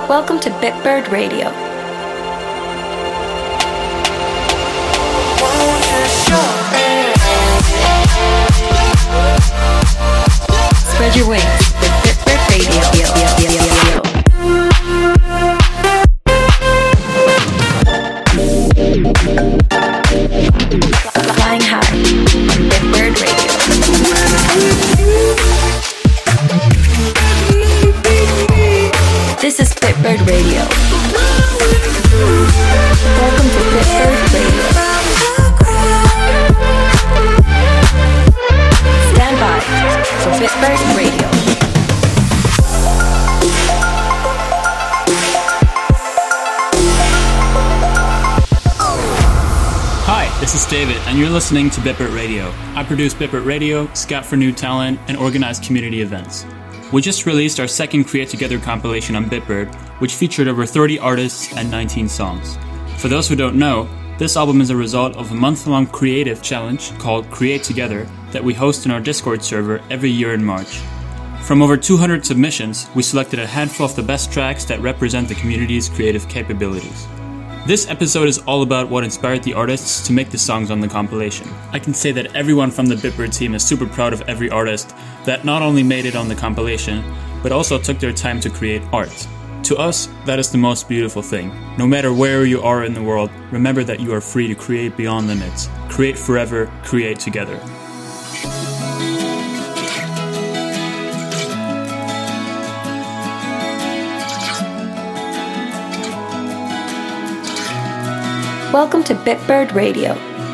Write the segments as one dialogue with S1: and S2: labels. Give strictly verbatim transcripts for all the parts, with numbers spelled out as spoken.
S1: Welcome to Bitbird Radio. Spread your wings with Bitbird Radio. Flying high on Bitbird Radio. This is Bitbird Radio. Welcome to Bitbird Radio. Stand by for Bitbird Radio.
S2: Hi, this is David, and you're listening to Bitbird Radio. I produce Bitbird Radio, scout for new talent, and organize community events. We just released our second Create Together compilation on Bitbird, which featured over thirty artists and nineteen songs. For those who don't know, this album is a result of a month-long creative challenge called Create Together that we host in our Discord server every year in March. From over two hundred submissions, we selected a handful of the best tracks that represent the community's creative capabilities. This episode is all about what inspired the artists to make the songs on the compilation. I can say that everyone from the Bitbird team is super proud of every artist that not only made it on the compilation, but also took their time to create art. To us, that is the most beautiful thing. No matter where you are in the world, remember that you are free to create beyond limits. Create forever, create together.
S1: Welcome to Bitbird Radio.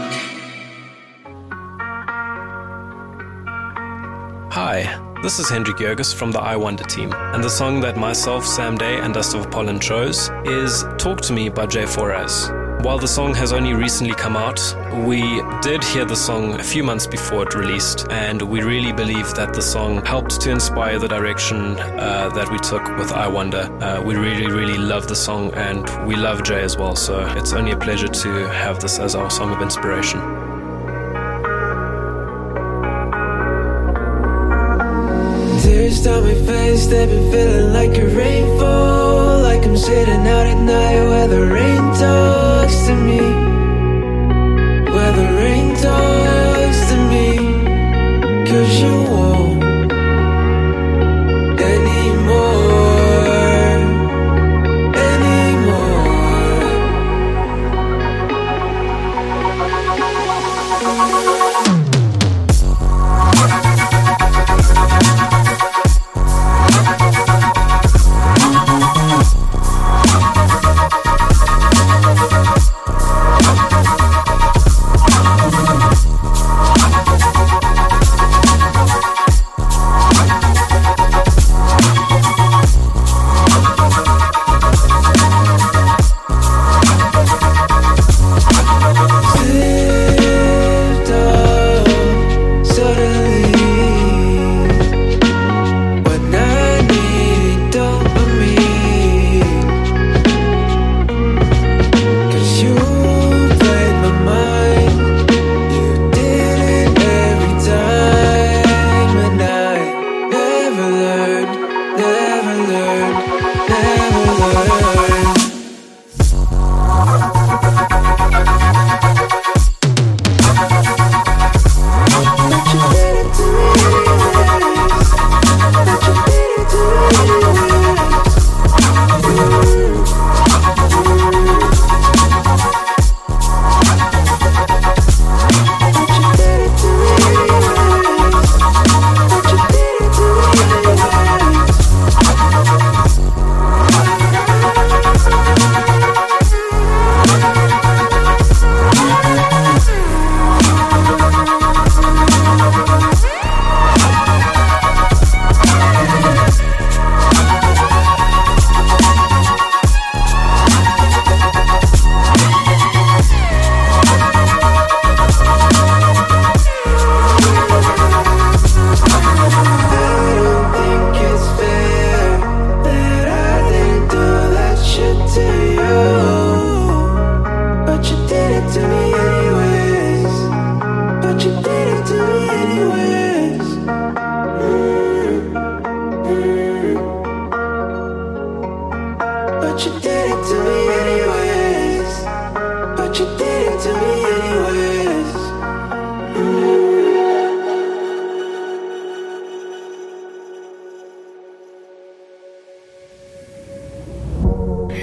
S3: Hi, this is Hendrik Jurgis from the I Wonder team, and the song that myself, Sam Day, and Dust of Pollen chose is Talk to Me by Jay Foraz. While the song has only recently come out, we did hear the song a few months before it released, and we really believe that the song helped to inspire the direction uh, that we took with I Wonder. Uh, we really, really love the song, and we love Jay as well, so it's only a pleasure to have this as our song of inspiration.
S4: Tears down my face, they've been feeling like a rainfall, like I'm sitting out at night where the rain talks to me, where the rain talks to me, 'cause you won't anymore, anymore.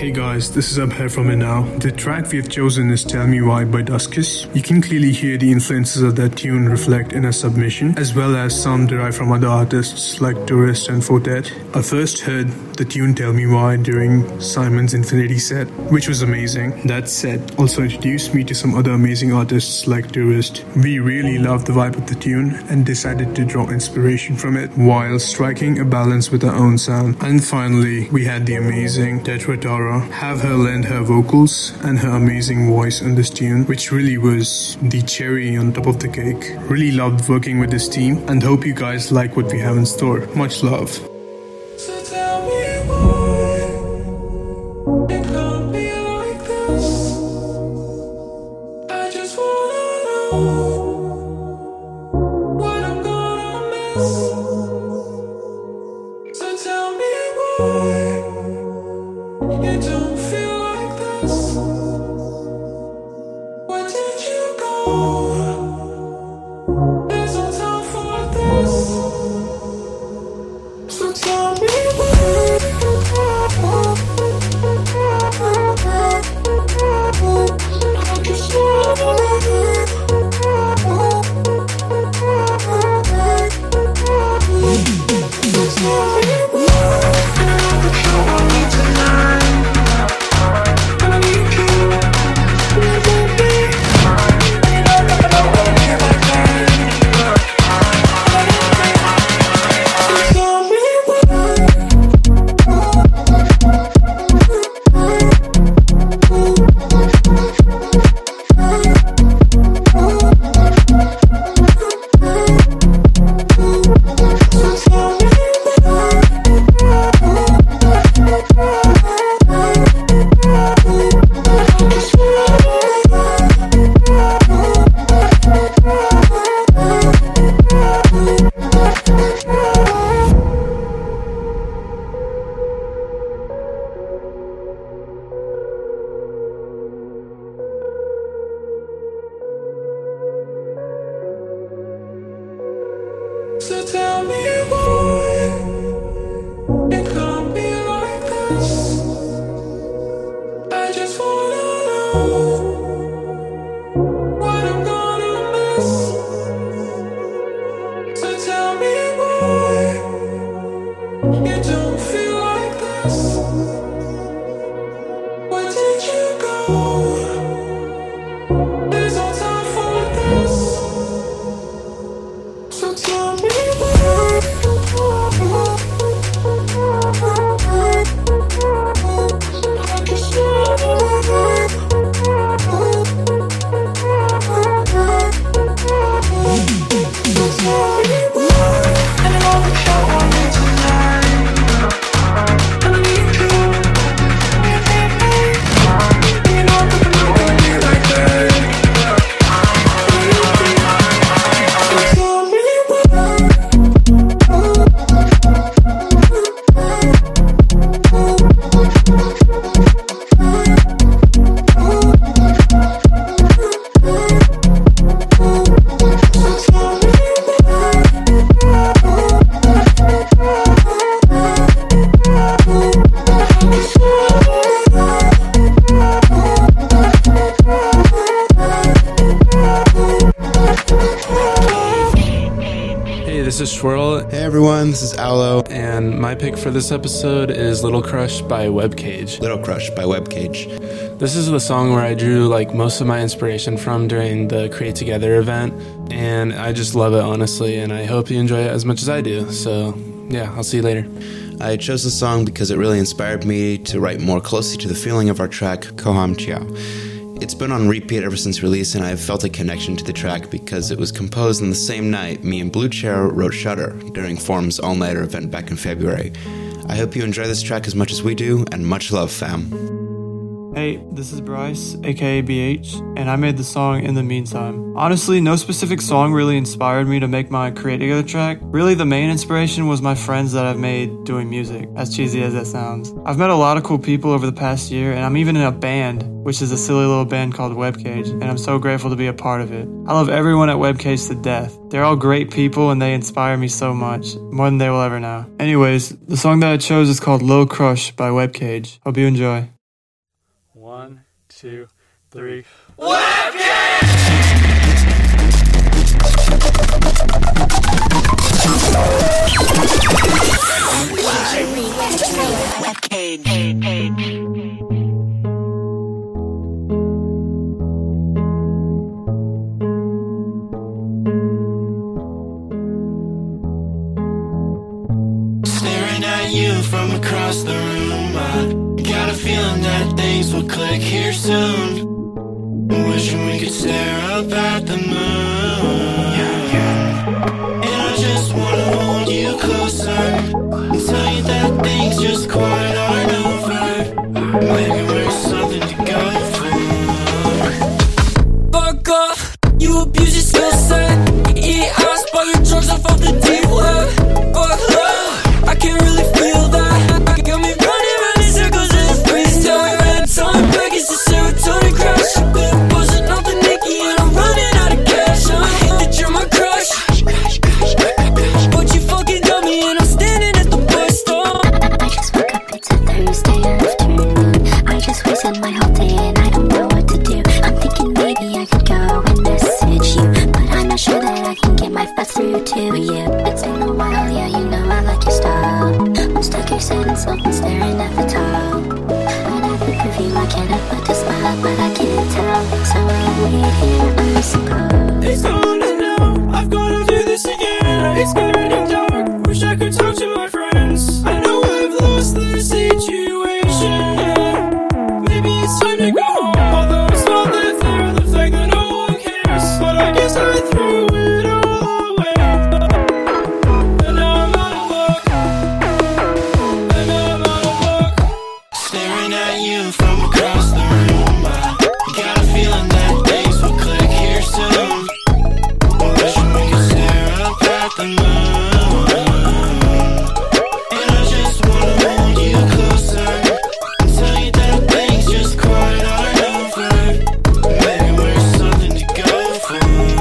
S5: Hey guys, this is Abhay from Inau. The track we have chosen is Tell Me Why by Duskus. You can clearly hear the influences of that tune reflect in our submission, as well as some derived from other artists like Tourist and Fortet. I first heard the tune Tell Me Why during Simon's Infinity set, which was amazing. That set also introduced me to some other amazing artists like Tourist. We really loved the vibe of the tune and decided to draw inspiration from it while striking a balance with our own sound. And finally, we had the amazing Tetra Tara have her lend her vocals and her amazing voice on this tune, which really was the cherry on top of the cake. Really loved working with this team and hope you guys like what we have in store. Much love.
S4: So tell me why it can't be like this. I just wanna know what I'm gonna miss. So tell me why you don't feel like this. Where did you go? There's no time for this. So tell me So tell me why it can't be like this. I just wanna know what I'm gonna miss. So tell me why you don't feel like this. Where did you go? There's no time for this. So tell me
S3: This is Swirl.
S6: Hey everyone, this is Aloe.
S3: And my pick for this episode is Little Crush by Webcage.
S6: Little Crush by Webcage.
S3: This is the song where I drew like most of my inspiration from during the Create Together event, and I just love it honestly, and I hope you enjoy it as much as I do. So yeah, I'll see you later.
S6: I chose this song because it really inspired me to write more closely to the feeling of our track, Koham Chiao. It's been on repeat ever since release, and I've felt a connection to the track because it was composed on the same night me and Blue Chair wrote Shutter during Form's all-nighter event back in February. I hope you enjoy this track as much as we do, and much love, fam.
S7: Hey, this is Bryce, aka B H, and I made the song In the Meantime. Honestly, no specific song really inspired me to make my Create Together track. Really, the main inspiration was my friends that I've made doing music, as cheesy as that sounds. I've met a lot of cool people over the past year, and I'm even in a band, which is a silly little band called Webcage, and I'm so grateful to be a part of it. I love everyone at Webcage to death. They're all great people, and they inspire me so much, more than they will ever know. Anyways, the song that I chose is called Little Crush by Webcage. Hope you enjoy. two, three.
S4: Staring at you from across the room, I got a feeling that things will click here soon. Wishing we could stare up at the moon. And I just wanna hold you closer and tell you that things just quite aren't over. Maybe we're something to go for.
S8: Fuck off, you abuse your skill set. Eat ass, but your drugs off of the deep web. Fuck love, I can't really feel that. Got me running around in circles in this freestyle. Red time back, it's the serotonin crash. You been buzzing off the Nicky and I'm running out of cash. I hate that you're my crush, but you fucking dumb me and I'm standing at the bus stop.
S9: I just woke up, it's a Thursday afternoon. I just wasted my whole day and I don't know what to do. I'm thinking maybe I could go and message you, but I'm not sure that I can get my thoughts through to you. It's been a while, yeah, you know I like your style. I'm stuck here sitting still and staring at the top. When I think of you, I can't help but to smile, but I can't tell. So I'll wait here, I suppose.
S4: It's gonna know I've gotta do this again. It's getting dark, wish I could talk to my friends. I know I've lost the situation, yeah. Maybe it's time to go home. Although it's not that fair, the fact that no one cares. But I guess I threw it all away. And now I'm out of luck. And now I'm out of luck. Staring at you from across the room, I got a feeling that things will click here soon. Wishing we could stare up at the moon. And I just wanna hold you closer and tell you that things just quite aren't over. Maybe we're something to go for.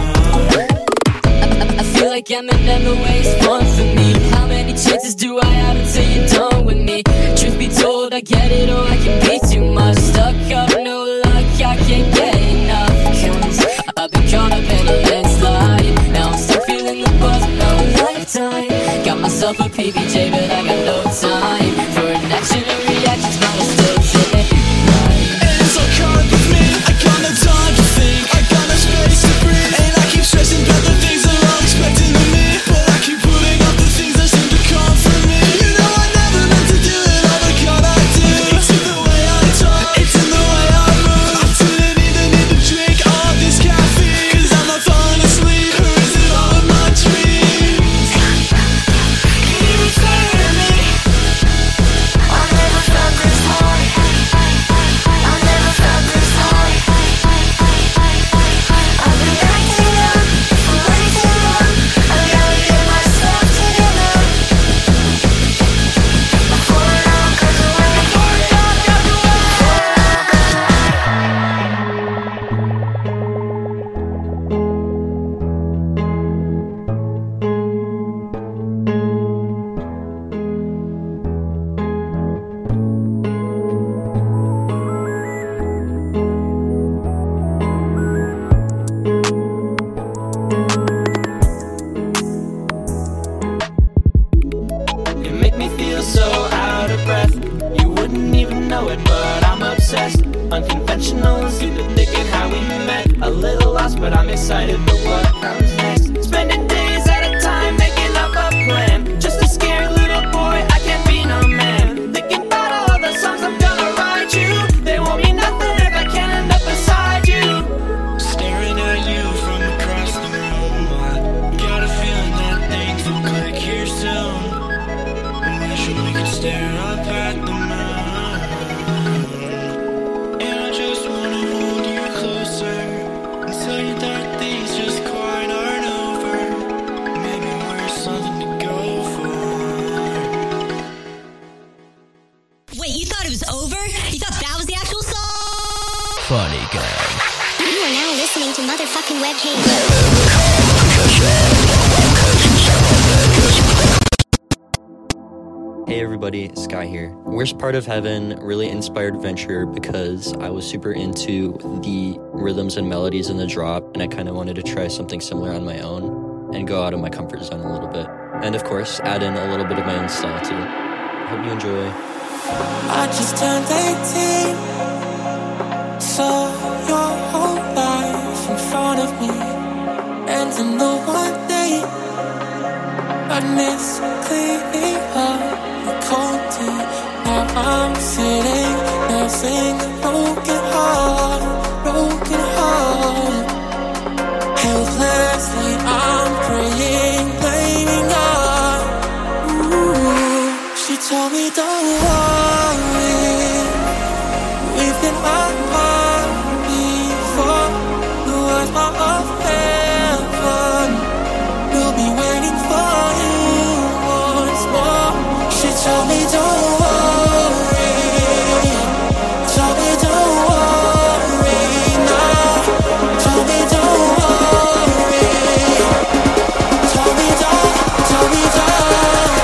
S8: I, I feel like Eminem, the way it's fun for me. How many chances do I have until you're done with me? Truth be told, I get it or I can be too much. Stuck up, no luck, I can't get enough. Cause I've been caught up in a landslide. Now I'm still feeling the buzz of no lifetime. Got myself a P B J, but I got no time for an action and reactions, but I still say right.
S4: And it's all caught with me. I got no time to think, I got no space to breathe. And I keep stressing about the things that I'm expecting of me, but I keep putting off the things that seem to come from me. You know I never meant to do it, oh my god I did. It's in the way I talk, it's in the way I move. I didn't even need to drink all of this caffeine, cause I'm not falling asleep, or is it all in my dreams? Can you explain to me? I've never felt this high. I've never felt this high. I've been acting up for way too long. I gotta get myself together before it all goes away. Before it all goes You make me feel so out of breath. You wouldn't even know it, but I'm obsessed. Unconventional and stupid, thinking how we met. A little lost, but I'm excited for what comes next. Spending days at a time, making up a plan. Just a scared little boy, I can't be no man. Thinking about all the songs I'm gonna write you. They won't mean nothing if I can't end up beside you. Staring at you from across the room, I got a feeling that things will click here soon. Wishing we could stare up at the moon. And I just wanna hold you closer and tell you that things just quite aren't over. Maybe we're something to go for.
S10: Wait, you thought it was over? You thought that was the actual song?
S11: Funny guy.
S9: You are now listening to motherfucking Webcam.
S11: Hey everybody, Sky here. Worst Part of Heaven really inspired Venture because I was super into the rhythms and melodies in the drop, and I kind of wanted to try something similar on my own and go out of my comfort zone a little bit. And of course, add in a little bit of my own style too. Hope you enjoy.
S4: I just turned eighteen, saw your whole life in front of me, and to know one day I'd miss cleaning up the cold tea. Now I'm sitting, nursing a broken heart, broken heart. Helplessly I'm praying, blaming God. Ooh, she told me don't worry, we've been apart before. The world's part of heaven, we'll be waiting for you once more. She told me don't worry, told me don't worry now, told me don't worry, told me don't, told me don't.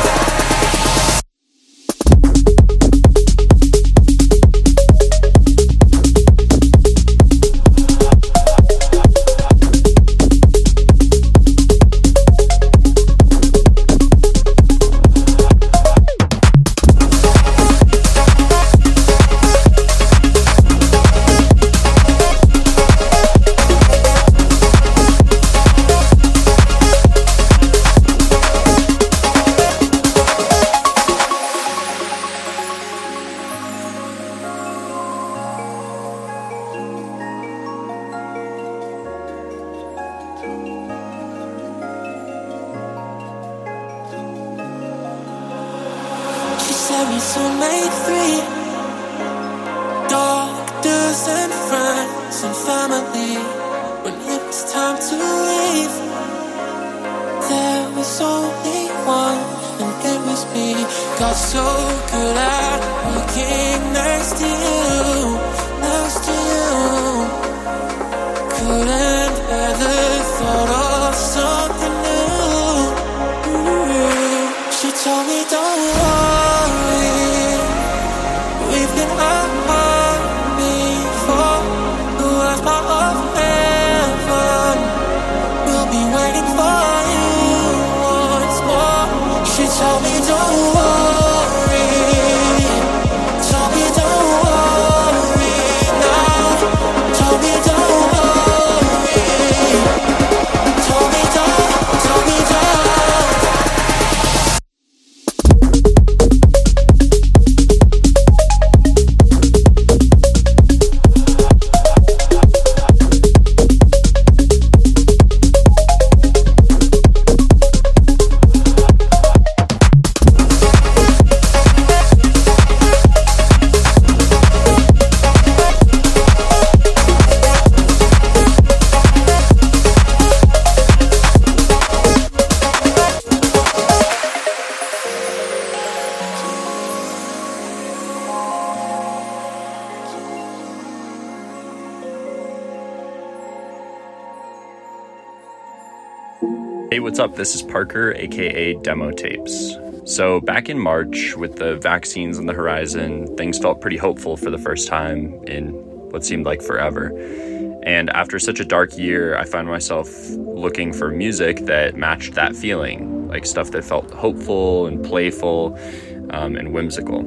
S12: Hey, what's up? This is Parker, aka Demo Tapes. So back in March, with the vaccines on the horizon, things felt pretty hopeful for the first time in what seemed like forever. And after such a dark year, I found myself looking for music that matched that feeling, like stuff that felt hopeful and playful um, and whimsical.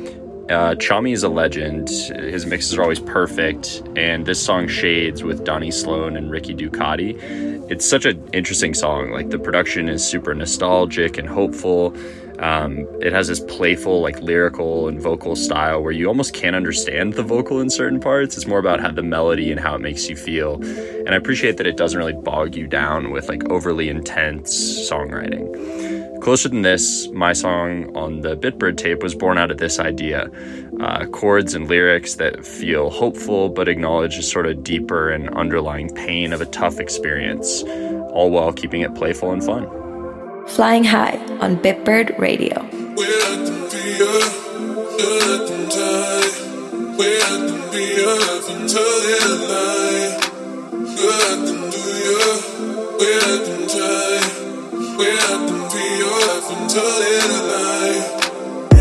S12: Uh, Chami is a legend. His mixes are always perfect, and this song Shades with Donnie Sloan and Ricky Ducati, it's such an interesting song. Like, the production is super nostalgic and hopeful. Um, it has this playful, like, lyrical and vocal style where you almost can't understand the vocal in certain parts. It's more about how the melody and how it makes you feel. And I appreciate that it doesn't really bog you down with, like, overly intense songwriting. Closer than this, my song on the Bitbird tape was born out of this idea. Uh, chords and lyrics that feel hopeful but acknowledge a sort of deeper and underlying pain of a tough experience, all while keeping it playful and fun.
S1: Flying High on Bitbird Radio.
S13: We let them be up, let them die. We let them be up until they lie. Let them do you, we let them try. We let them be up until they lie.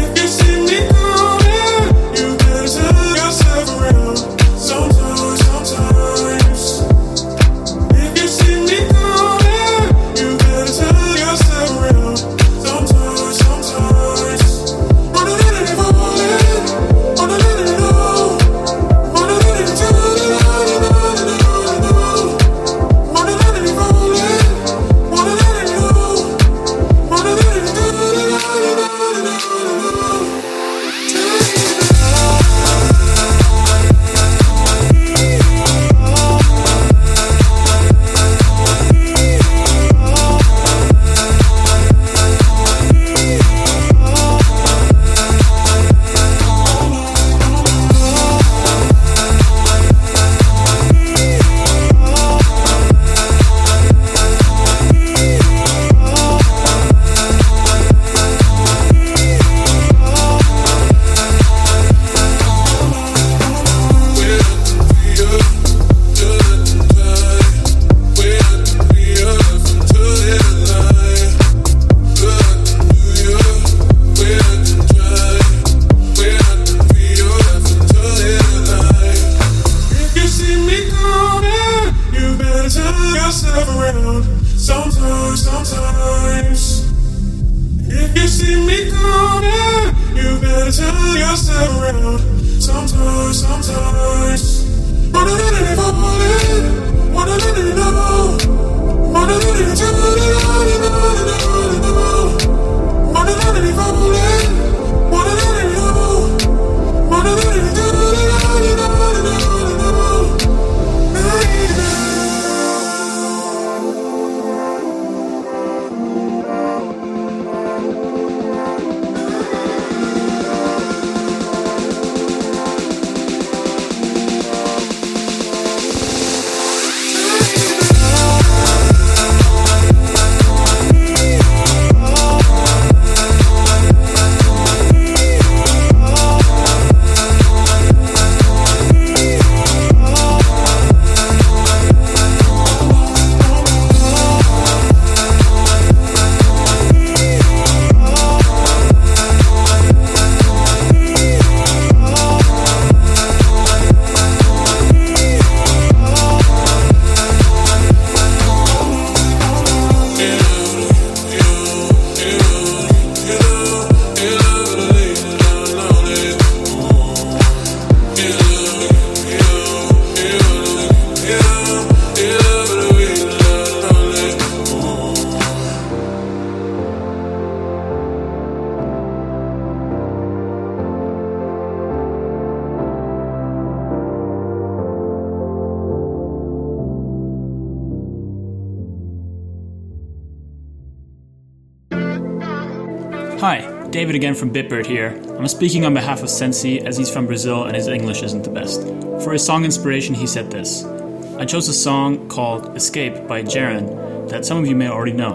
S2: Hi, David again from Bitbird here. I'm speaking on behalf of Sensi as he's from Brazil and his English isn't the best. For his song inspiration, he said this. I chose a song called Escape by Jaren that some of you may already know.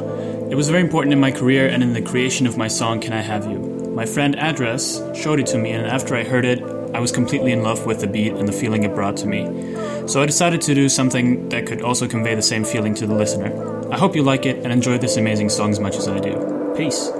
S2: It was very important in my career and in the creation of my song Can I Have You. My friend Address showed it to me, and after I heard it, I was completely in love with the beat and the feeling it brought to me. So I decided to do something that could also convey the same feeling to the listener. I hope you like it and enjoy this amazing song as much as I do. Peace.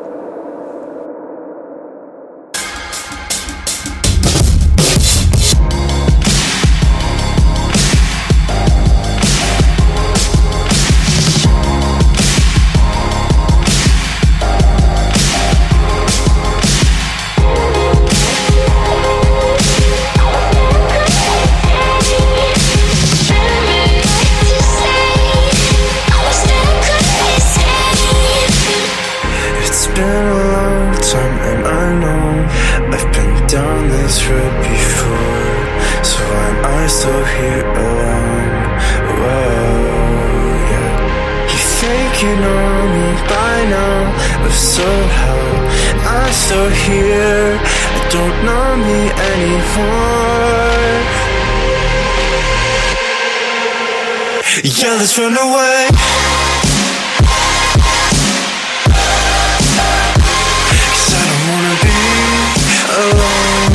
S4: Yeah, let's run away. Cause I don't wanna be alone.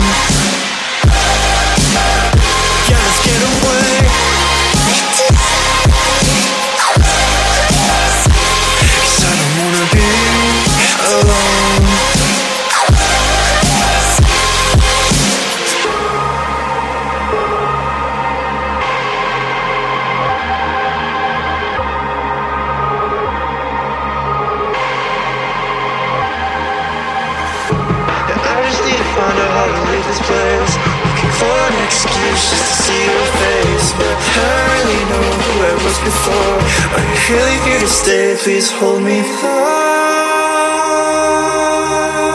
S4: Yeah, let's get away. Cause I don't wanna be alone. Looking for an excuse just to see your face, but I don't really know who I was before. Are you really here to stay? Please hold me close.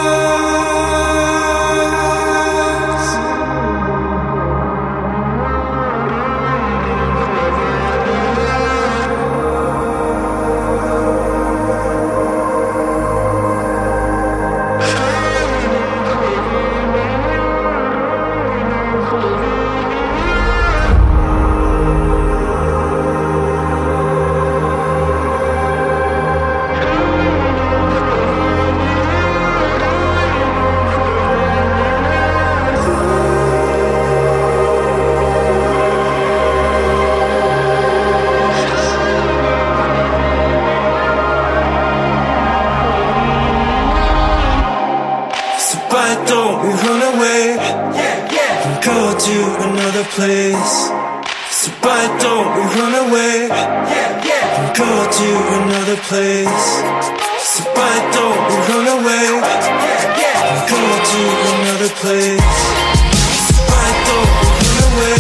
S4: why don't we run away and go to another place? So why don't we run away and go to another place? So why don't we run away and go to another place? So why don't we run away?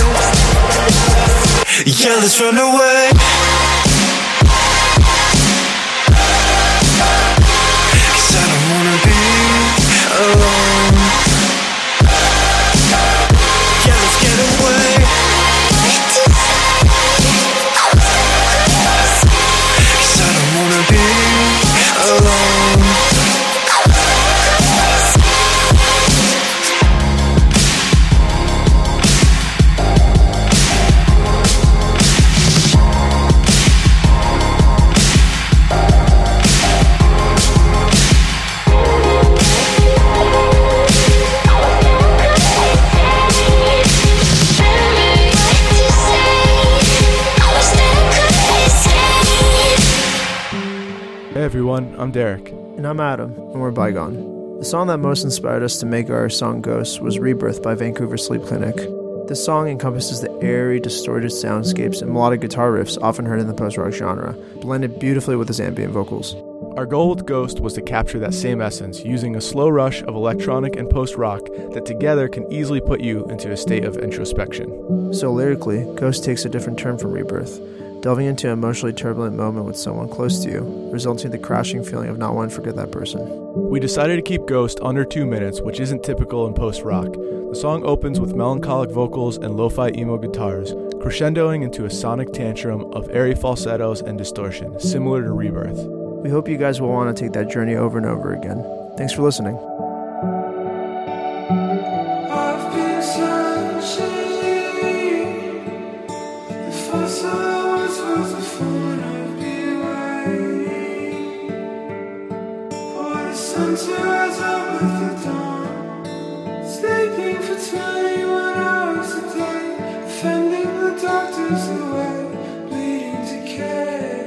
S4: Yeah, let's run away. Cause I don't wanna be alone. Yeah, let's get away. Cause I don't wanna be alone.
S14: Hey everyone, I'm Derek.
S15: And I'm Adam, and we're Bygone. The song that most inspired us to make our song Ghost was Rebirth by Vancouver Sleep Clinic. This song encompasses the airy, distorted soundscapes and melodic guitar riffs often heard in the post-rock genre, blended beautifully with his ambient vocals.
S14: Our goal with Ghost was to capture that same essence using a slow rush of electronic and post-rock that together can easily put you into a state of introspection.
S15: So lyrically, Ghost takes a different turn from Rebirth, delving into an emotionally turbulent moment with someone close to you, resulting in the crashing feeling of not wanting to forget that person.
S14: We decided to keep Ghost under two minutes, which isn't typical in post-rock. The song opens with melancholic vocals and lo-fi emo guitars, crescendoing into a sonic tantrum of airy falsettos and distortion, similar to Rebirth.
S15: We hope you guys will want to take that journey over and over again. Thanks for listening.
S4: I've been searching for someone was a phone of beway. For the sun to rise up with the dawn, sleeping for twenty-one hours a day, defending the doctors away, bleeding to care.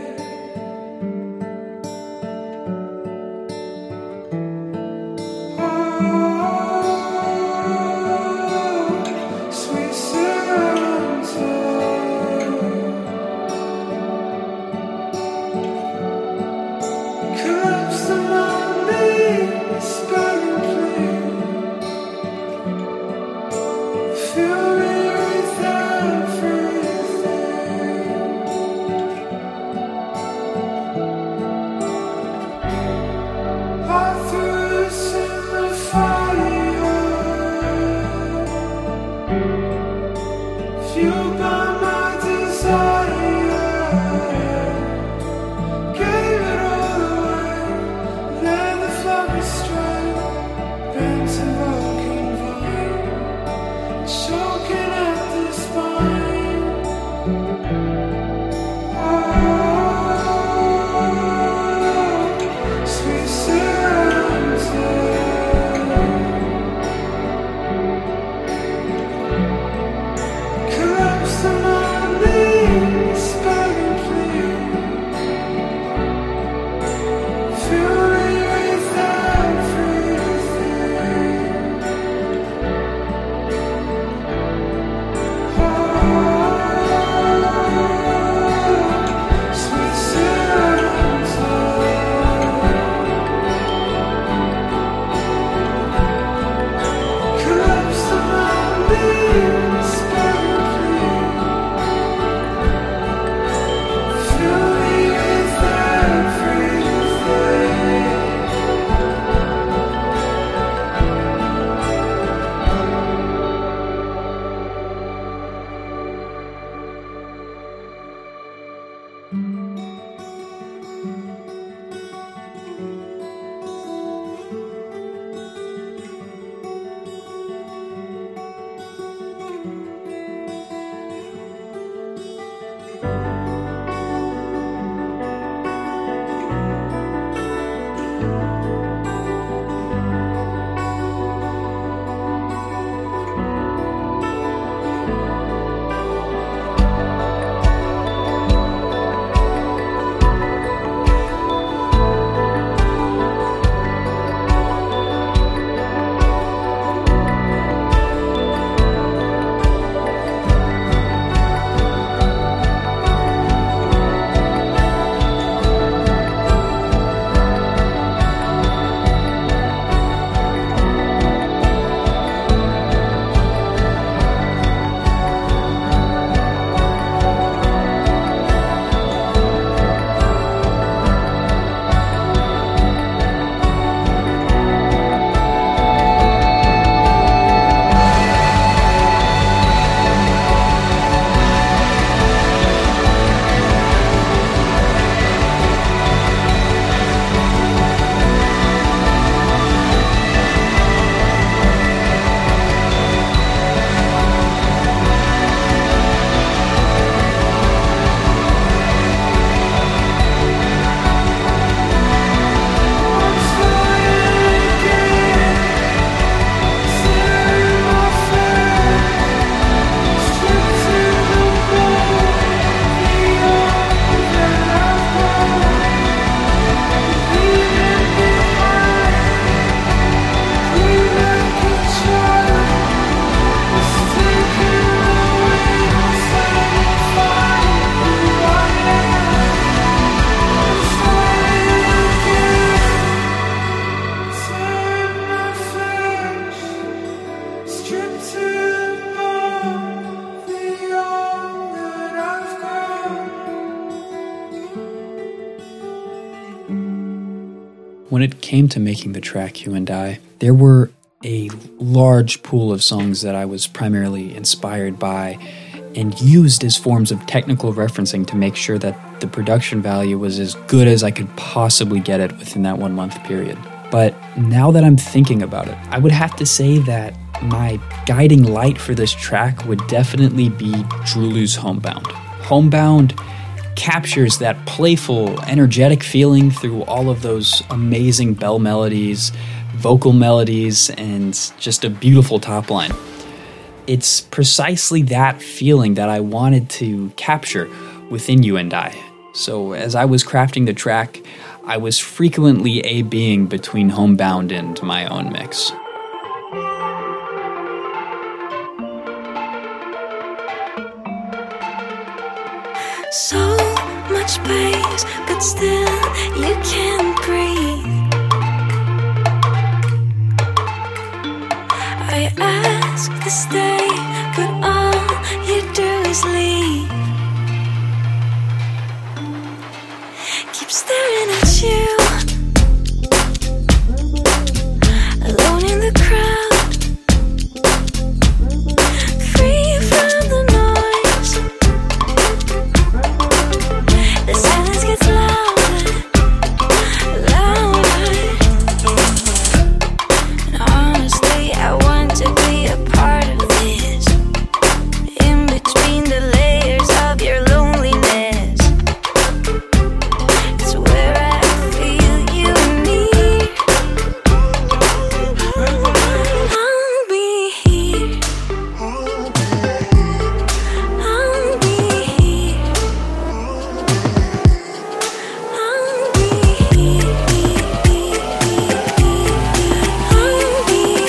S16: when it came to making the track You and I, there were a large pool of songs that I was primarily inspired by and used as forms of technical referencing to make sure that the production value was as good as I could possibly get it within that one month period. But now that I'm thinking about it, I would have to say that my guiding light for this track would definitely be Drulu's Homebound. Homebound captures that playful, energetic feeling through all of those amazing bell melodies, vocal melodies, and just a beautiful top line. It's precisely that feeling that I wanted to capture within You and I. So as I was crafting the track, I was frequently A-Bing between Homebound and my own mix.
S17: So much space, but still you can't breathe. I ask to stay, but all you do is leave. Keep staring at you, alone in the crowd, free from the noise. The silence gets louder, louder. And honestly, I want to be a part of this. In between the layers of your loneliness, it's where I feel you near. I'll be here. I'll be here. I'll be here. I'll be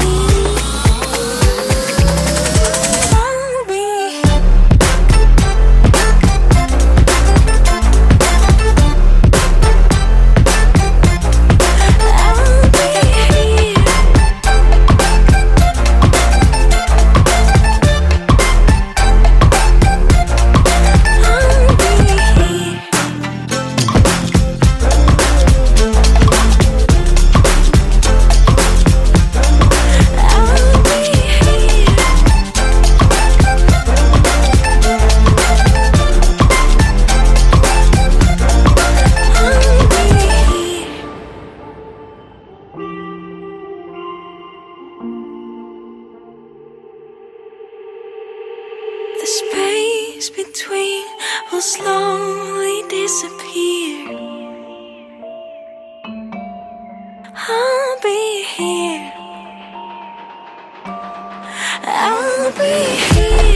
S17: The space between will slowly disappear. I'll be here. I'll be here.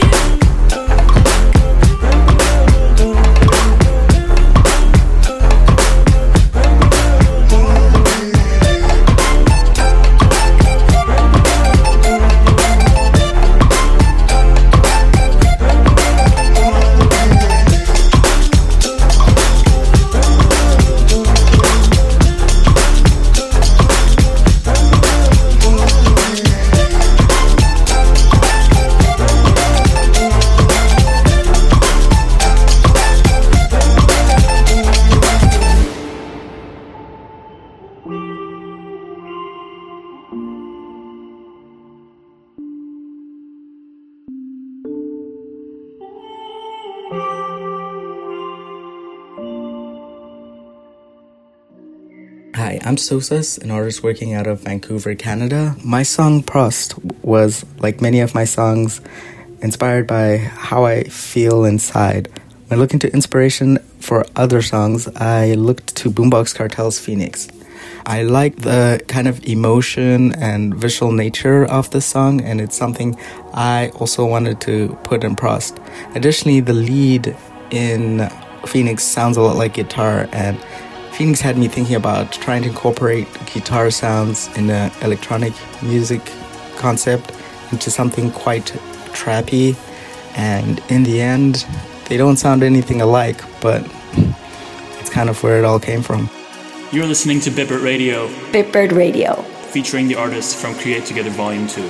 S18: Hi, I'm Sosas, an artist working out of Vancouver, Canada. My song Prost was, like many of my songs, inspired by how I feel inside. When looking to inspiration for other songs, I looked to Boombox Cartel's Phoenix. I like the kind of emotion and visual nature of the song, and it's something I also wanted to put in Prost. Additionally, the lead in Phoenix sounds a lot like guitar, and Phoenix had me thinking about trying to incorporate guitar sounds in an electronic music concept into something quite trappy, and in the end, they don't sound anything alike, but it's kind of where it all came from.
S2: You're listening to Bitbird Radio.
S1: Bitbird Radio.
S2: Featuring the artists from Create Together Volume two.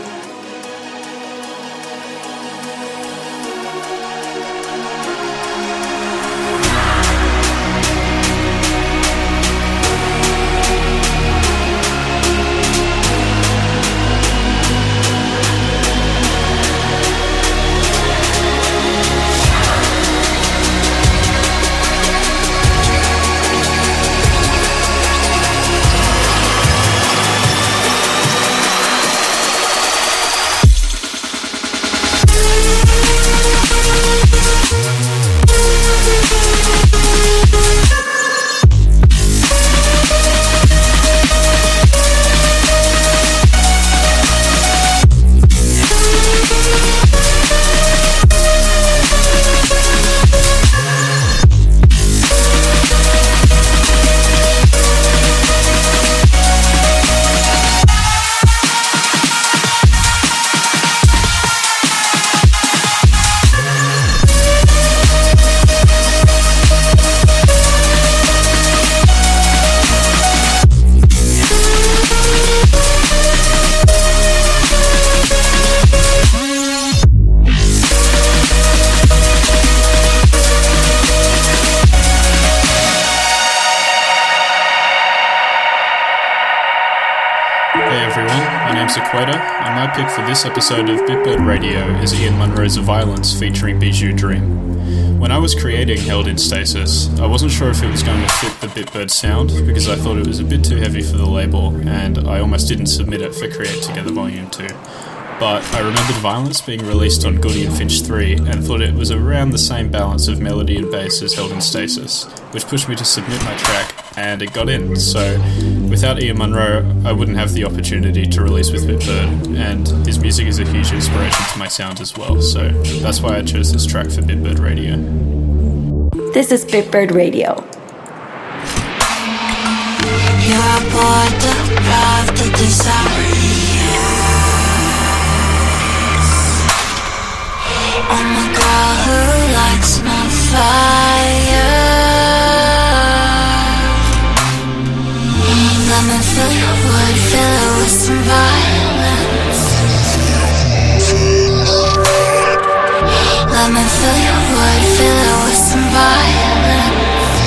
S2: everyone, my name's Equator, and my pick for this episode of Bitbird Radio is Ian Munro's Violence featuring Bijou Dream. When I was creating Held in Stasis, I wasn't sure if it was going to fit the Bitbird sound because I thought it was a bit too heavy for the label, and I almost didn't submit it for Create Together Volume two. But I remembered Violence being released on Goody and Finch three and thought it was around the same balance of melody and bass as Held in Stasis, which pushed me to submit my track, and it got in. So without Ian Munro, I wouldn't have the opportunity to release with Bitbird, and his music is a huge inspiration to my sound as well, so that's why I chose this track for Bitbird Radio.
S1: This is Bitbird Radio.
S17: You're bored of the desire. I'm a girl who likes my fire. Let me fill your wood, fill it with some violence. Let me fill your wood, fill it with some violence.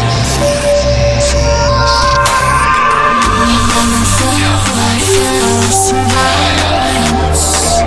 S17: Let me fill your wood, fill it with some violence.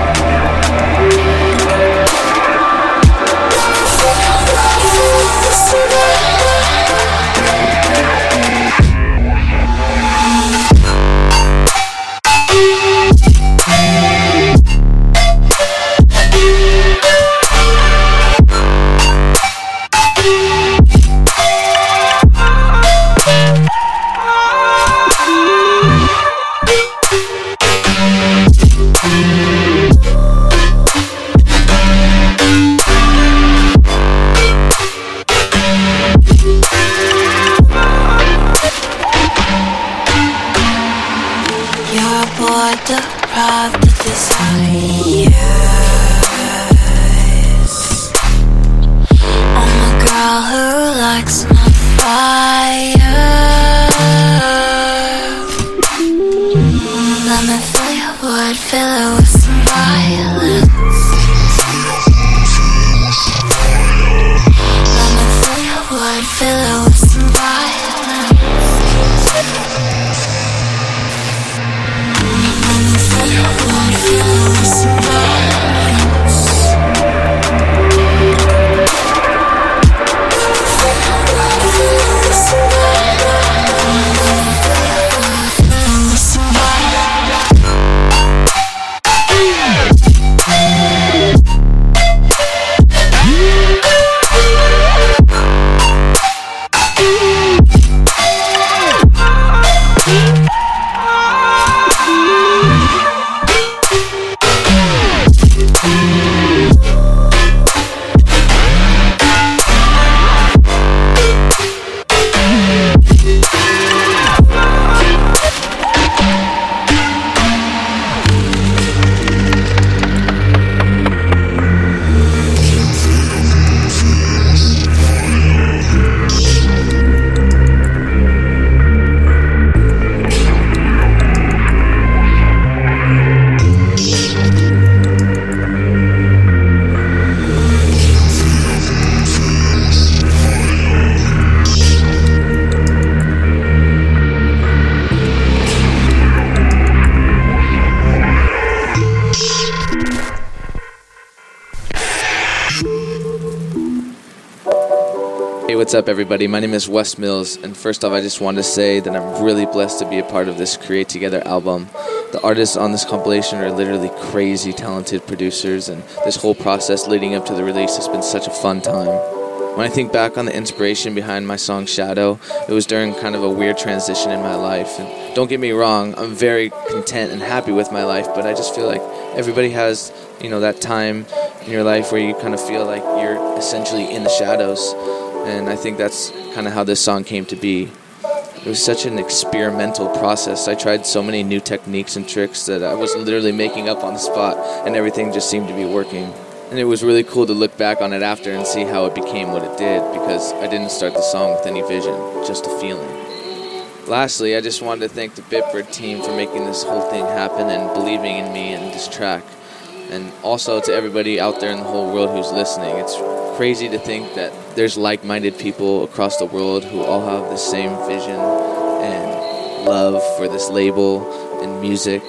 S19: What's up, everybody? My name is Wes Mills, and first off, I just wanted to say that I'm really blessed to be a part of this Create Together album. The artists on this compilation are literally crazy talented producers, and this whole process leading up to the release has been such a fun time. When I think back on the inspiration behind my song Shadow, it was during kind of a weird transition in my life. And don't get me wrong, I'm very content and happy with my life, but I just feel like everybody has, you know, that time in your life where you kind of feel like you're essentially in the shadows. And I think that's kind of how this song came to be. It was such an experimental process. I tried so many new techniques and tricks that I was literally making up on the spot, and everything just seemed to be working. And it was really cool to look back on it after and see how it became what it did, because I didn't start the song with any vision, just a feeling. Lastly, I just wanted to thank the Bitbird team for making this whole thing happen and believing in me and this track. And also to everybody out there in the whole world who's listening. It's crazy to think that there's like-minded people across the world who all have the same vision and love for this label and music.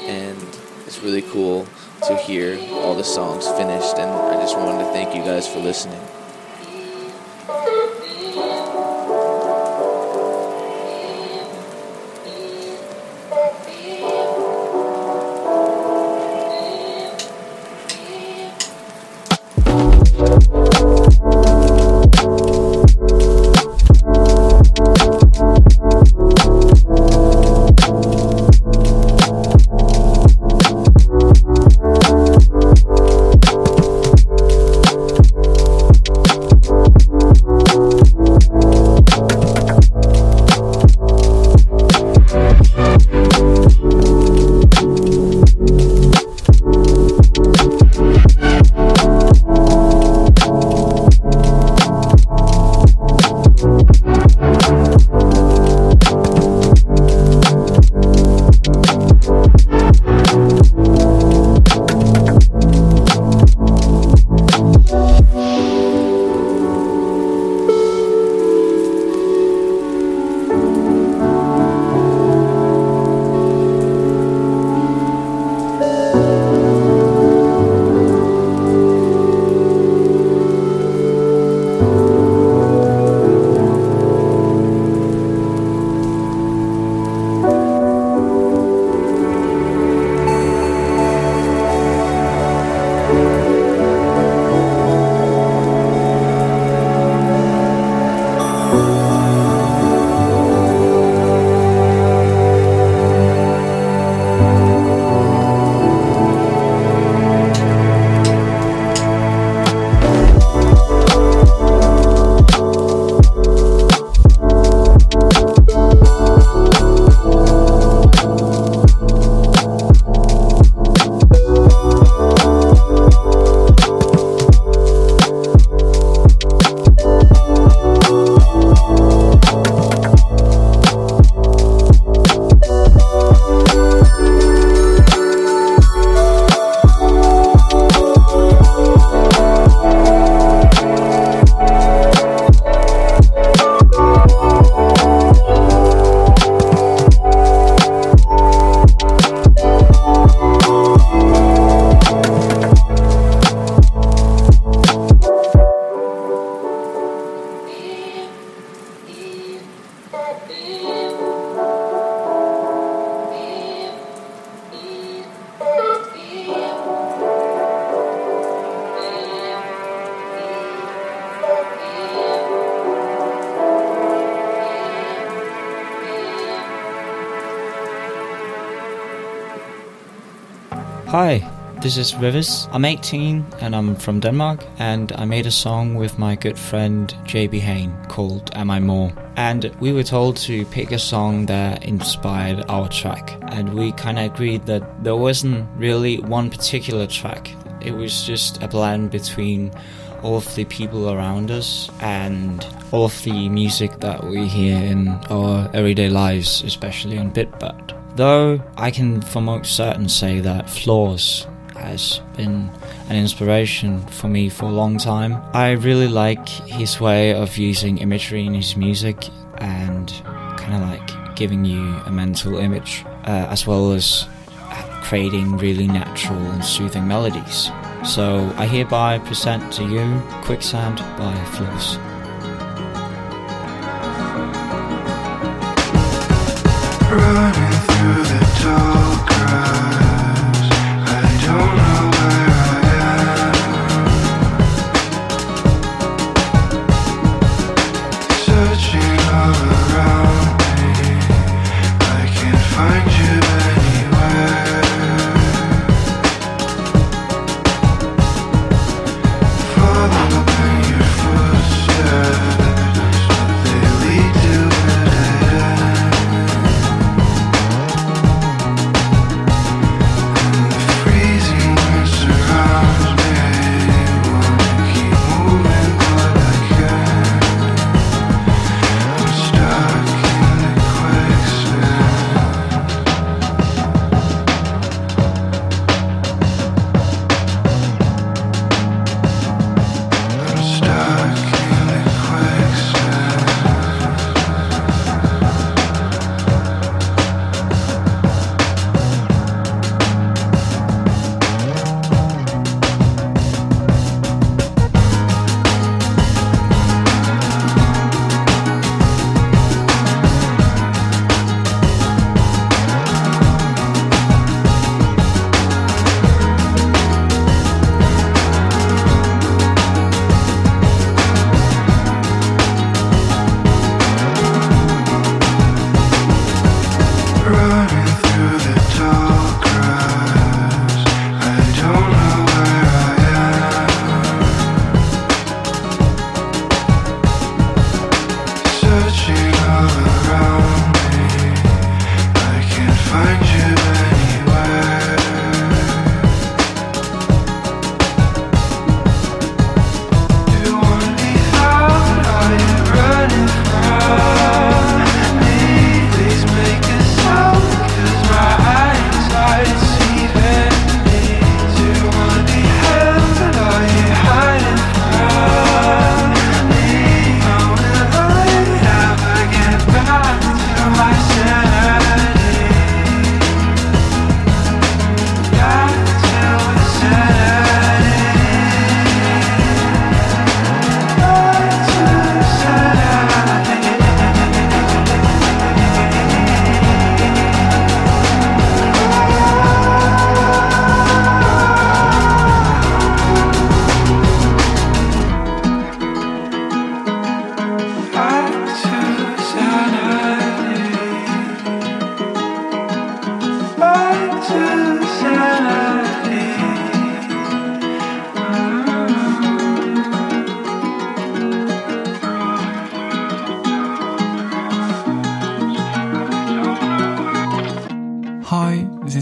S19: and it's really cool to hear all the songs finished, and I just wanted to thank you guys for listening.
S20: Hi, this is Rivers. I'm eighteen and I'm from Denmark, and I made a song with my good friend J B Hain called Am I More? And we were told to pick a song that inspired our track, and we kind of agreed that there wasn't really one particular track. It was just a blend between all of the people around us and all of the music that we hear in our everyday lives, especially on Bitbird. Though I can for most certain say that Flaws has been an inspiration for me for a long time. I really like his way of using imagery in his music and kind of like giving you a mental image, uh, as well as creating really natural and soothing melodies. So I hereby present to you Quicksand by Flaws.
S13: Running through the tall grass, I don't know where I am. Searching all around me, I can't find you anywhere. Follow in your footsteps.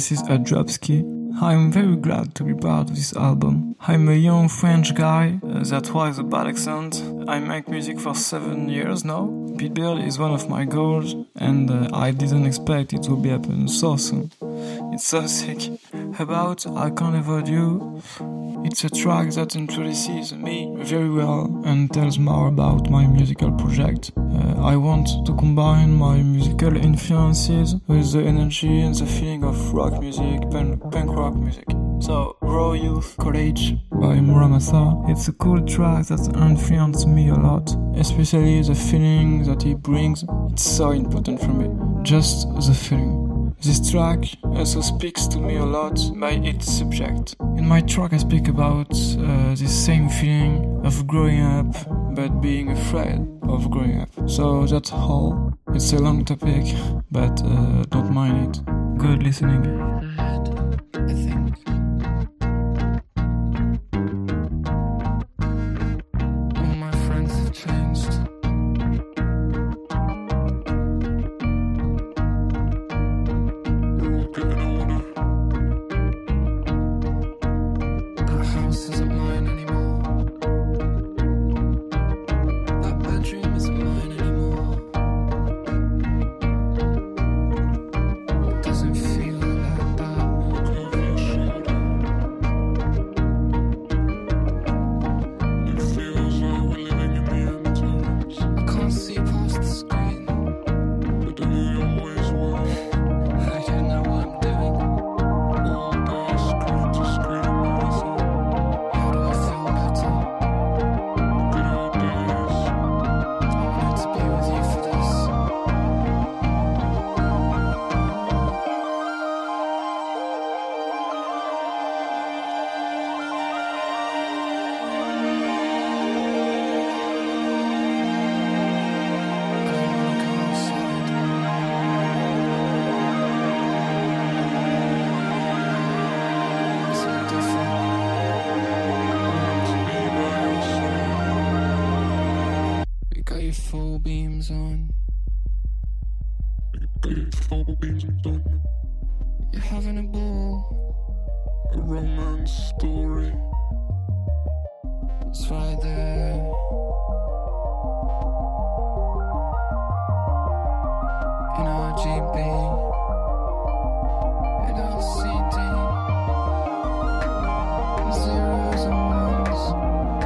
S21: this is Adropsky. I'm very glad to be part of this album. I'm a young French guy, uh, that's why the bad accent. I make music for seven years now. Beatbird is one of my goals, and uh, I didn't expect it would be happen so soon. It's so sick. About I Can't Avoid You, it's a track that introduces me very well and tells more about my musical project. Uh, I want to combine my musical influences with the energy and the feeling of rock music, punk, punk rock music. So, Raw Youth College by Muramasa, it's a cool track that influenced me a lot, especially the feeling that it brings. It's so important for me, just the feeling. This track also speaks to me a lot by its subject. In my track I speak about uh, this same feeling of growing up, but being afraid of growing up. So that's all. It's a long topic, but uh, don't mind it. Good listening. I think. All my friends have changed. Full beams on. Full beams on. You're having a ball. A romance story. It's right there. In R G B. In L C D. Zeros and ones.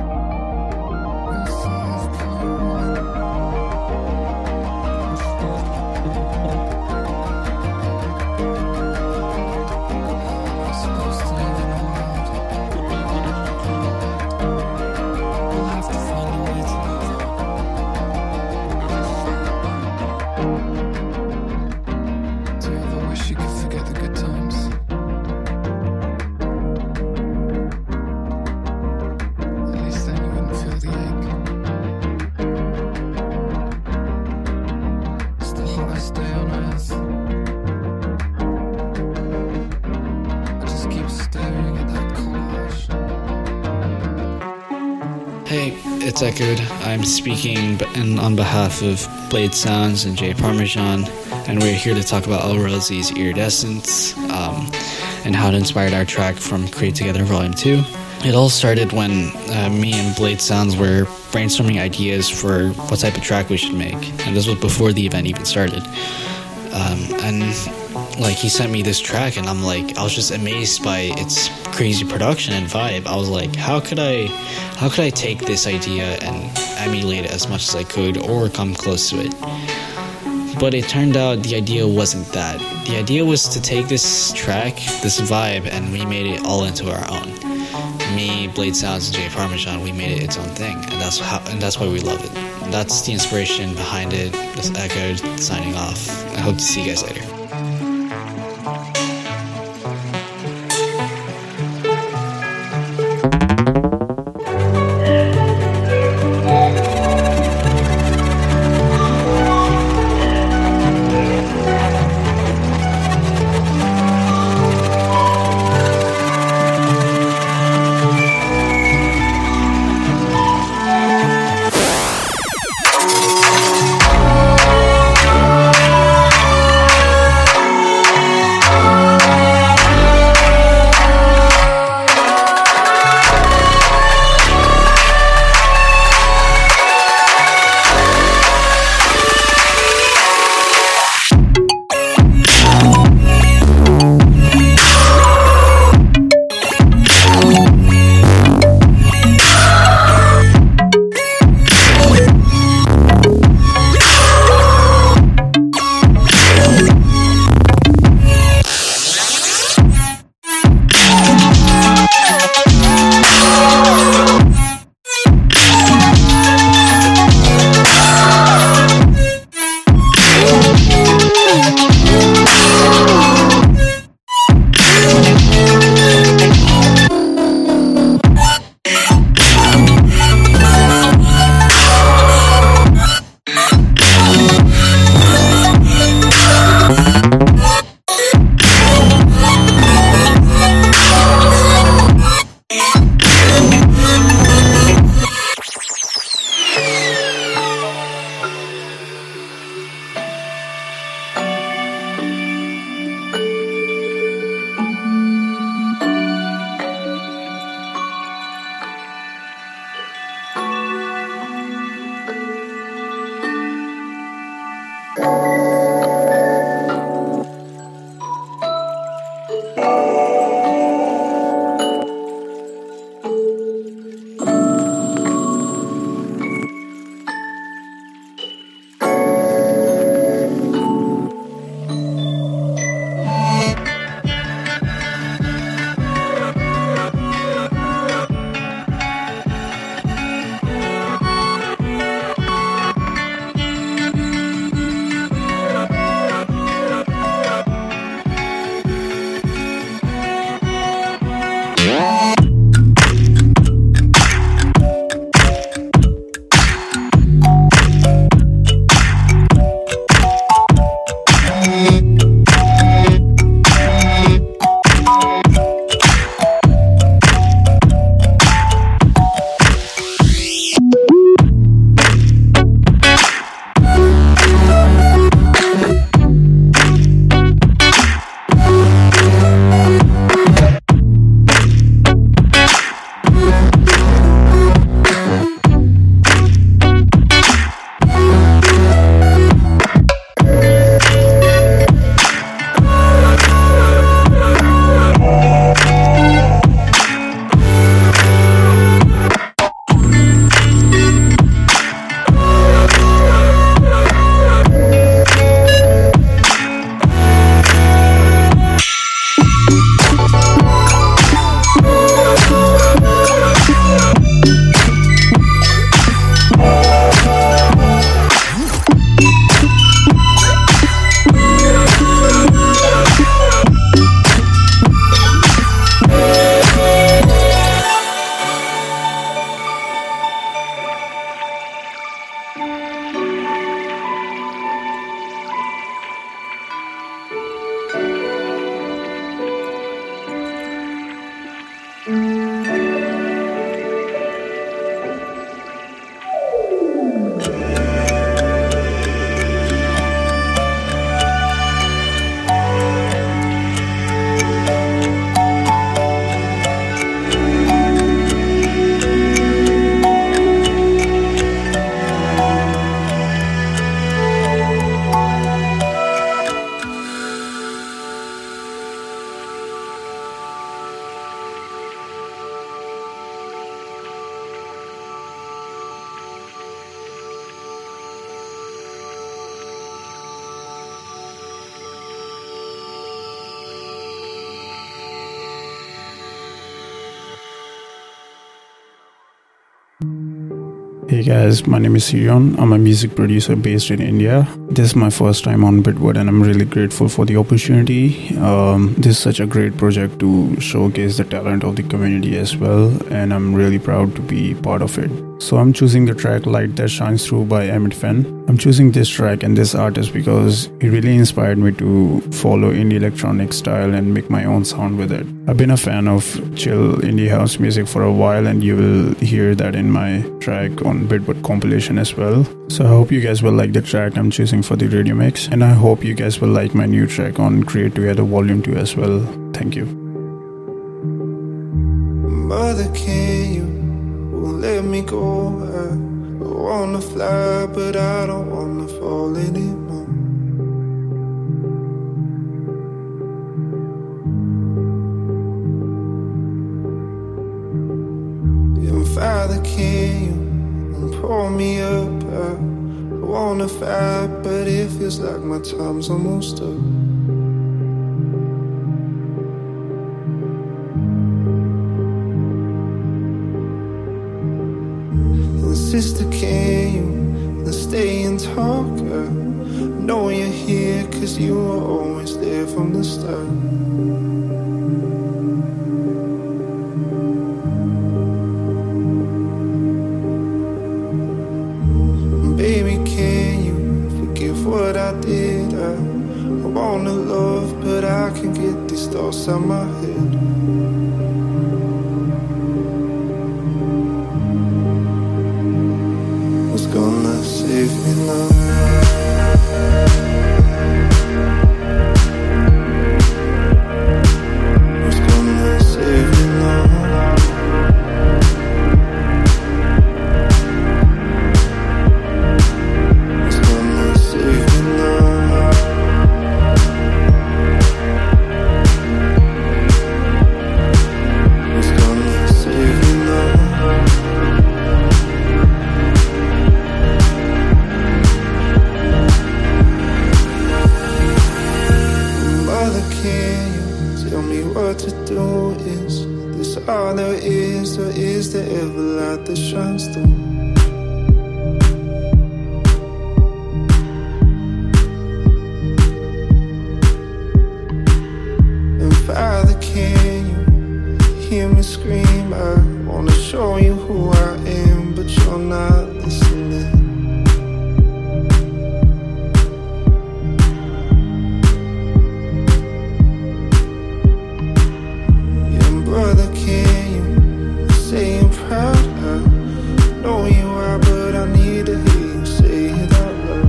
S22: Hey, it's Echoed. I'm speaking on behalf of Blade Sounds and Jay Parmesan, and we're here to talk about El Rosie's Iridescence um, and how it inspired our track from Create Together Volume two. It all started when uh, me and Blade Sounds were brainstorming ideas for what type of track we should make, and this was before the event even started. Um, and like he sent me this track, and I'm like, I was just amazed by its crazy production and vibe. I was like, how could I, how could I take this idea and emulate it as much as I could, or come close to it? But it turned out the idea wasn't that. The idea was to take this track, this vibe, and we made it all into our own. Me, Blade Sounds, and Jay Parmesan, we made it its own thing, and that's how, and that's why we love it. And that's the inspiration behind it. This Echoed signing off. I hope to see you guys later.
S4: Oh,
S3: Hey guys, my name is Sirion. I'm a music producer based in India. This is my first time on Bitwood and I'm really grateful for the opportunity. Um, this is such a great project to showcase the talent of the community as well, and I'm really proud to be part of it. So I'm choosing the track Light That Shines Through by Amit Fenn. I'm choosing this track and this artist because it really inspired me to follow indie electronic style and make my own sound with it. I've been a fan of chill indie house music for a while, and you will hear that in my track on Bitwood compilation as well. So I hope you guys will like the track I'm choosing for the radio mix, and I hope you guys will like my new track on Create Together Volume two as well. Thank you.
S4: Mother, can you won't let me go? I, I wanna fly, but I don't wanna fall anymore. And Father, can you pull me up? I, I wanna fight, but it feels like my time's almost up. Sister, can you stay and talk? I know you're here, cause you were always there from the start. Baby, can you forgive what I did? I, I wanna love, but I can't get these thoughts out my head. Gonna save me now. Who's gonna save me now? Who's gonna save me now? Who's gonna save me now? What to do? Is this all there is, or is there ever light that shines through? And Father, can you hear me scream? I wanna show you who I am, but you're not listening. Brother, can you say I'm proud? I know you are, but I need to hear you say it out loud.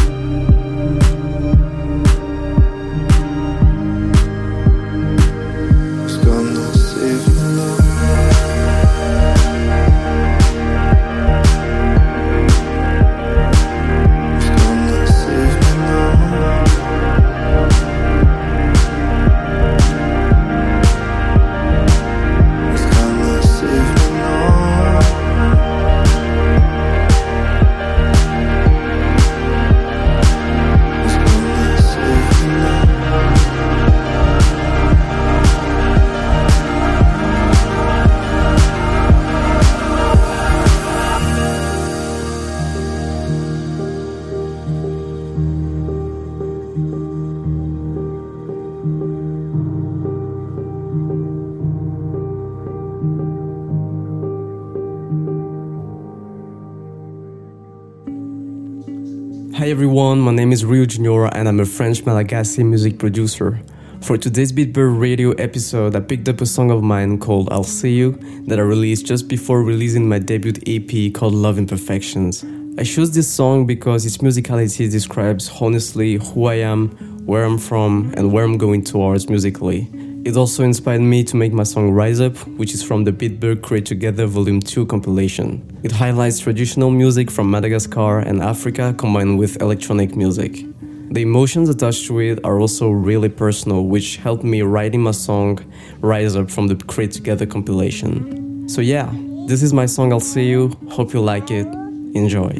S4: Who's gonna save me now? Who's gonna save me now?
S5: Hi everyone, my name is Rio Junior and I'm a French Malagasy music producer. For today's Beatbird Radio episode, I picked up a song of mine called I'll See You that I released just before releasing my debut E P called Love Imperfections. I chose this song because its musicality describes honestly who I am, where I'm from, and where I'm going towards musically. It also inspired me to make my song Rise Up, which is from the Beatbird Create Together Volume two compilation. It highlights traditional music from Madagascar and Africa combined with electronic music. The emotions attached to it are also really personal, which helped me writing my song Rise Up from the Create Together compilation. So yeah, this is my song I'll See You, hope you like it, enjoy.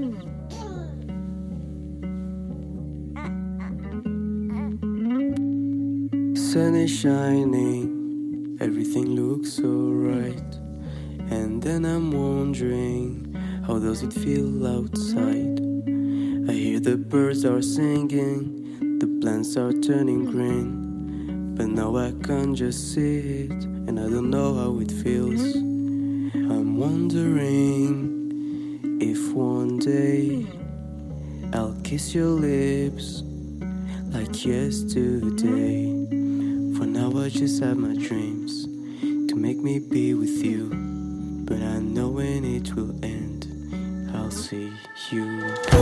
S4: Sun is shining, everything looks so right. And then I'm wondering, how does it feel outside? I hear the birds are singing, the plants are turning green. But now I can just see it, and I don't know how it feels. I'm wondering if one day I'll kiss your lips like yesterday. For now I just have my dreams to make me be with you. But I know when it will end, I'll see you.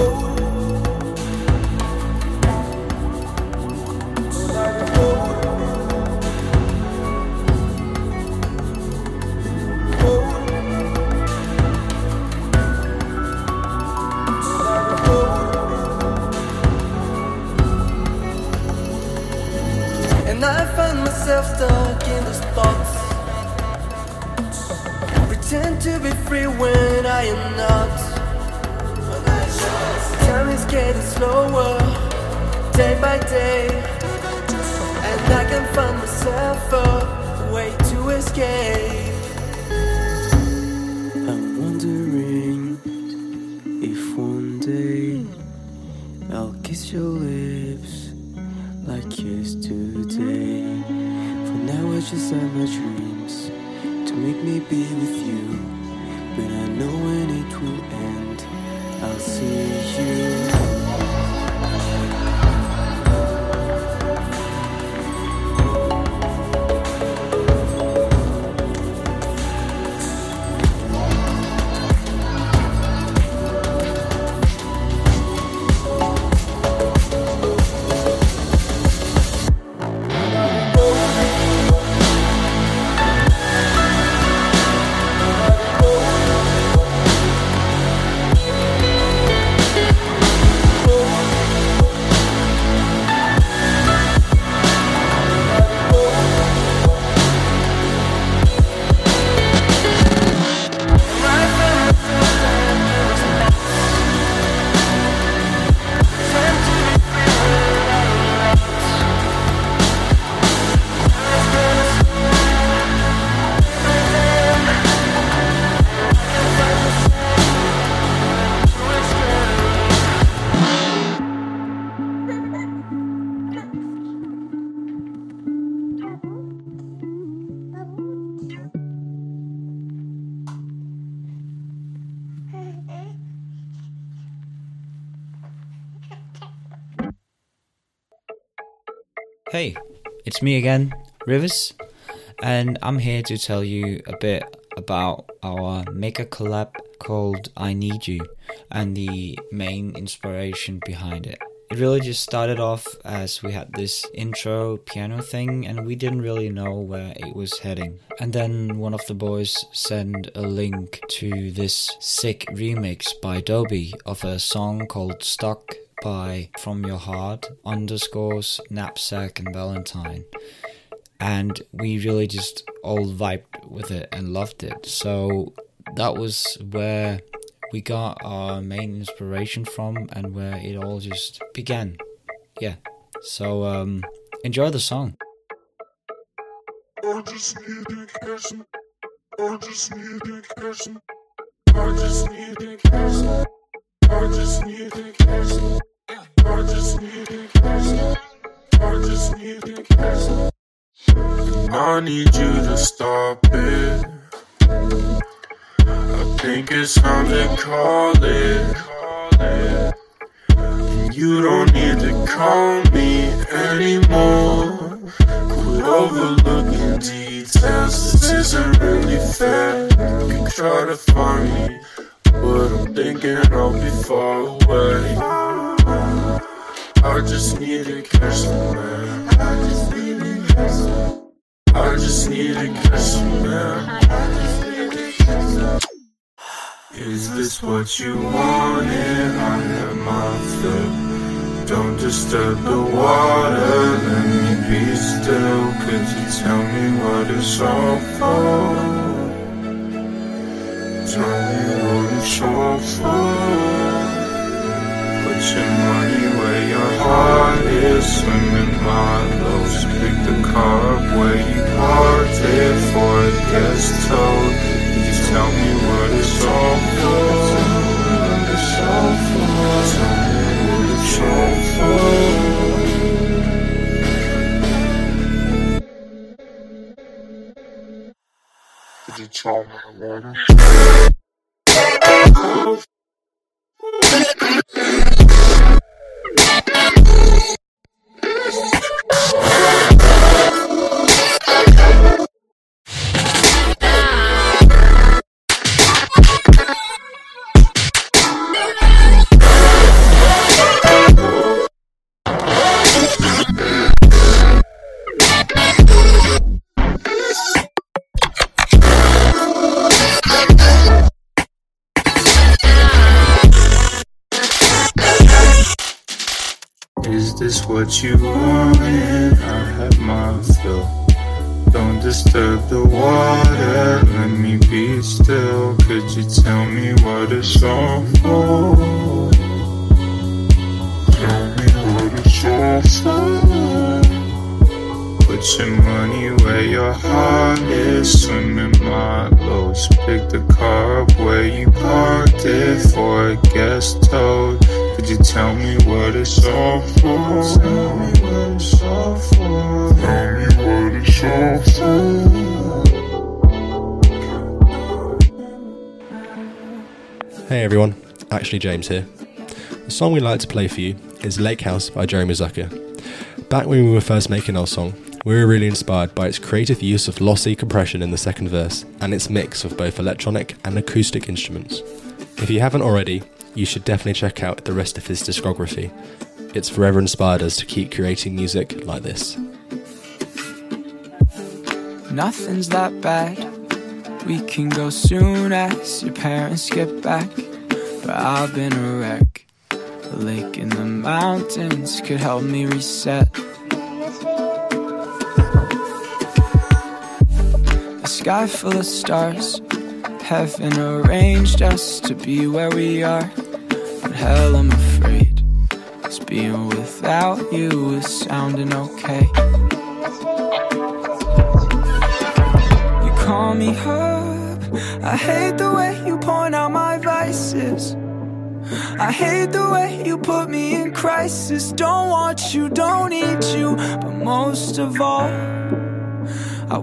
S4: And I find myself stuck in those thoughts, pretend to be free when I am not. Time is getting slower, day by day, and I can find myself a way to escape. I'm wondering if one day I'll kiss your lips like yesterday. For now I just have my dreams to make me be with you. But I know when it will end, I'll see you.
S20: Hey, it's me again, Rivers, and I'm here to tell you a bit about our maker collab called I Need You and the main inspiration behind it. It really just started off as we had this intro piano thing and we didn't really know where it was heading. And then one of the boys sent a link to this sick remix by Dobie of a song called Stuck by From Your Heart underscores Knapsack and Valentine. And we really just all vibed with it and loved it. So that was where we got our main inspiration from and where it all just began. Yeah. So um enjoy the song.
S13: I just need a kiss. I just need a kiss. I just need a kiss. I just need a kiss. I just need a kiss. I just need a kiss. I need you to stop it. I think it's time to call it. And you don't need to call me anymore. overlooking details. This isn't really fair. You can try to find me, but I'm thinking I'll be far away. I just need to catch some man. I just need to catch some. I just need to catch some man. Is this what you wanted? I have my fill. Don't disturb the water, let me be still. Could you tell me what it's all for? Tell me what it's all for. Put your money where your heart is. Swim in my lows. Pick the car up where you parked it before it gets towed. Could you tell me what it's all for? Tell me what it's all for. Tell me what it's all for. Could you tell me what it's all for? Is this what you wanted? I have my fill. Don't disturb the water, let me be still. Could you tell me what it's all for? Tell me what it's all for. Put your money where your heart is. Swim in my lows. Pick the car up where you parked it before it gets towed. Could you tell me what it's all for? Tell me what it's all for. Tell me what it's all for.
S6: Hey everyone, actually James here. The song we'd like to play for you is Lake House by Jeremy Zucker. Back when we were first making our song, we were really inspired by its creative use of lossy compression in the second verse and its mix of both electronic and acoustic instruments. If you haven't already, you should definitely check out the rest of his discography. It's forever inspired us to keep creating music like this.
S7: Nothing's that bad. We can go soon as your parents get back. But I've been a wreck. A lake in the mountains could help me reset. A sky full of stars. Heaven arranged us to be where we are. But hell, I'm afraid, 'cause being without you is sounding okay. You call me up, I hate the way you point out my vices. I hate the way you put me in crisis. Don't want you, don't need you, but most of all, I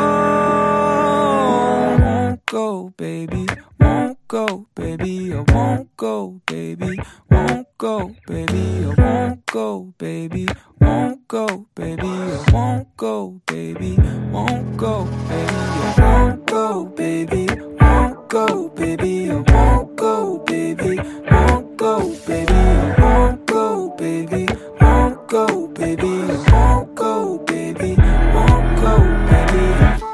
S7: won't go, baby. Won't go, baby. I won't go, baby. Won't go, baby. I won't go, baby. Won't go, baby. I won't go, baby. Won't go, baby. I won't go, baby. Won't go, baby. I won't go, baby. Won't go, baby. I won't go, baby. Won't go, baby. I won't go, baby. Won't go, baby.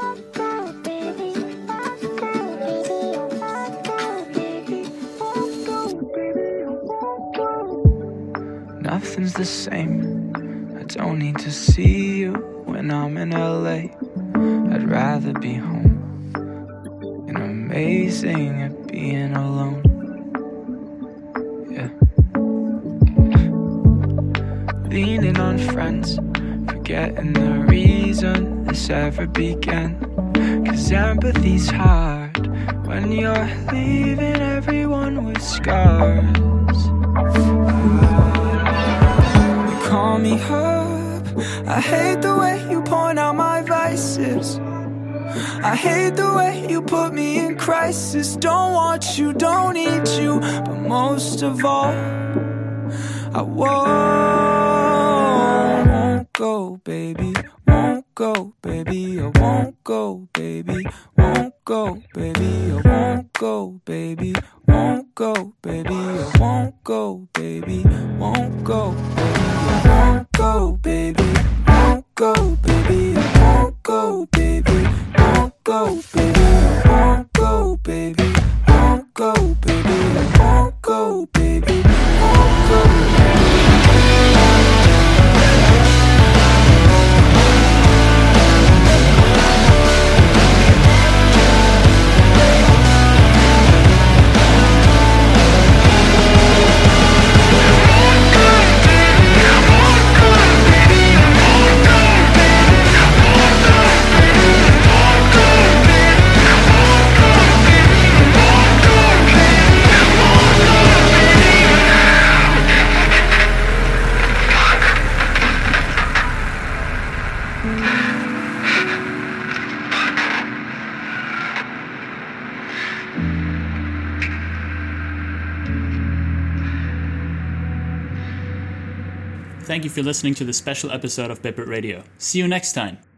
S7: Nothing's the same. I don't need to see you when I'm in L A. I'd rather be home. And amazing at being alone. Yeah. Leaning on friends, forgetting the reason this ever began. 'Cause empathy's hard when you're leaving everyone with scars. Call me up. I hate the way you point out my vices. I hate the way you put me in crisis. Don't want you, don't need you, but most of all, I won't go, baby. Won't go, baby, I won't go, baby, won't go, baby, I won't go, baby, won't go, baby, I won't go, baby, won't go, baby, I won't go, baby, won't go, baby, I won't go, baby, won't go, baby, I won't go, baby, won't go, baby, I won't go, baby, won't go, baby.
S2: Thank you for listening to this special episode of Bipert Radio. See you next time.